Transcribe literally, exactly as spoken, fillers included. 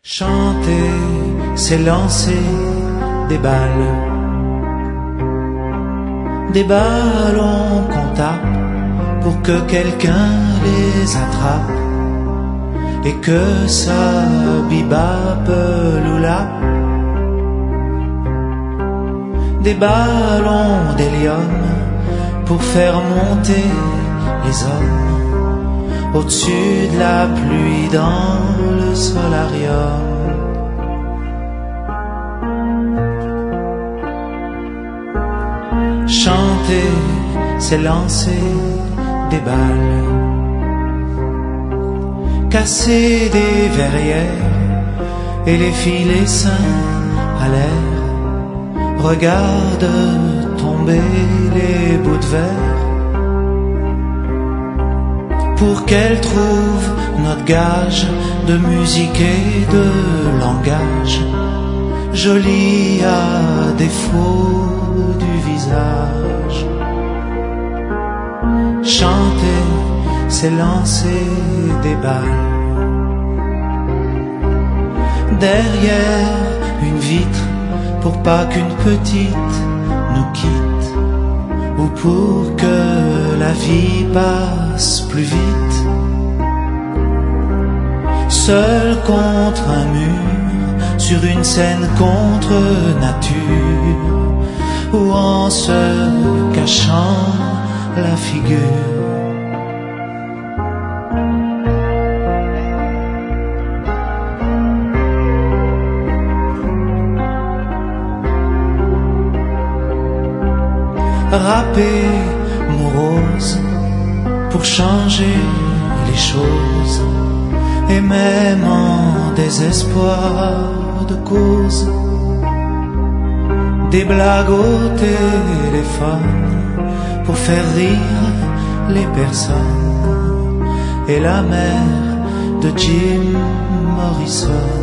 Chanter, c'est lancer des balles, des ballons qu'on tape pour que quelqu'un les attrape et que ça bibape loulap. Des ballons d'hélium pour faire monter les hommes au-dessus de la pluie dans le solarium. Chanter, c'est lancer des balles, casser des verrières et les filer sains à l'air. Regarde tomber les bouts de verre pour qu'elle trouve notre gage de musique et de langage, joli à défaut du visage. Chanter, c'est lancer des balles derrière une vitre pour pas qu'une petite nous quitte, ou pour que la vie passe plus vite. Seul contre un mur, sur une scène contre nature, ou en se cachant la figure. Râper morose pour changer les choses, et même en désespoir de cause, des blagues au téléphone pour faire rire les personnes, et la mère de Jim Morrison.